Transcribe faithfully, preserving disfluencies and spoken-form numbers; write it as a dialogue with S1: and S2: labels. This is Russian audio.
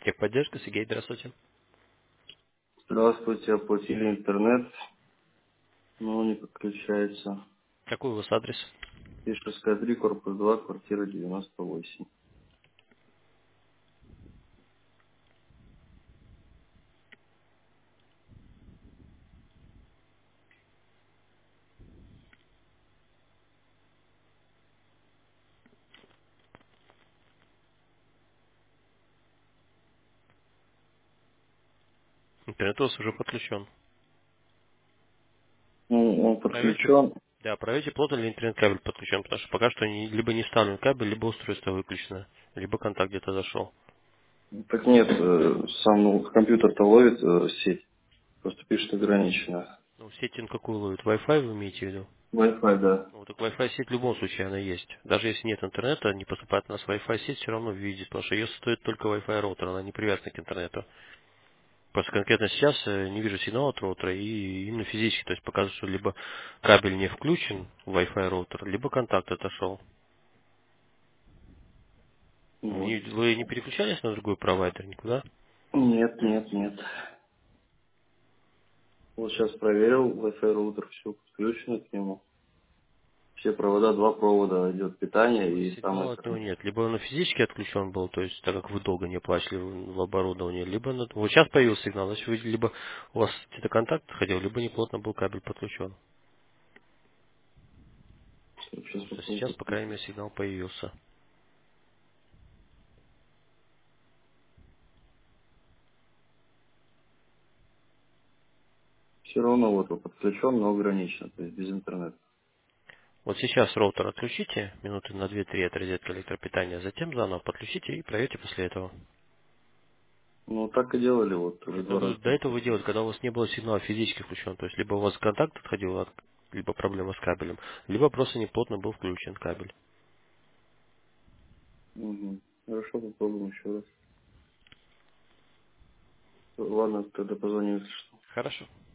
S1: Техподдержка, Сергей, здравствуйте.
S2: Здравствуйте, оплатили интернет, но он не подключается.
S1: Какой у вас адрес?
S2: Пишерская три, корпус два, квартира девяносто восемь.
S1: Интернет у вас уже подключен.
S2: Ну, он
S1: Проверьте,
S2: подключен.
S1: да, проверьте, плотно ли интернет-кабель подключен, потому что пока что не- либо не вставлен кабель, либо устройство выключено, либо контакт где-то зашел.
S2: Так нет, э, сам ну, компьютер-то ловит э, сеть, просто пишет ограниченно.
S1: Ну, сеть на какую ловит? Wi-Fi вы имеете в виду?
S2: Wi-Fi, да.
S1: Ну, так Wi-Fi сеть в любом случае она есть. Даже если нет интернета, не поступает у нас Wi-Fi сеть, все равно видит, потому что ее стоит только Wi-Fi роутер, она не привязана к интернету. Просто конкретно сейчас э, не вижу сигнала от роутера и именно физически, то есть показывает, что либо кабель не включен в Wi-Fi роутер, либо контакт отошел.
S2: Вот.
S1: Не- Вы не переключались на другой провайдер никуда?
S2: Нет, нет, нет. Вот сейчас проверил, Wi-Fi роутер все подключено к нему. Все провода, два провода идет питание
S1: Ну,
S2: и сам
S1: сигнала от него
S2: интернет.
S1: нет. Либо он физически отключен был, то есть так как вы долго не оплачивали в в оборудование, либо на- вот сейчас появился сигнал, значит вы либо у вас где-то контакт ходил, либо неплотно был кабель подключен.
S2: Сейчас
S1: Потому что сейчас,
S2: попробую.
S1: по крайней мере, сигнал появился.
S2: Все равно вот он подключен, но ограниченно, то есть без интернета.
S1: Вот сейчас роутер отключите, минуты на две-три от розетки электропитания, затем заново подключите и проверьте после этого.
S2: Ну, так и делали, вот уже
S1: Это
S2: два
S1: вы-
S2: раза.
S1: до этого вы делали, когда у вас не было сигнала физически включен. То есть либо у вас контакт отходил, от- либо проблема с кабелем, либо просто неплотно был включен кабель.
S2: Угу. Хорошо, попробуем еще раз. Ладно, тогда позвоню, если что.
S1: Хорошо.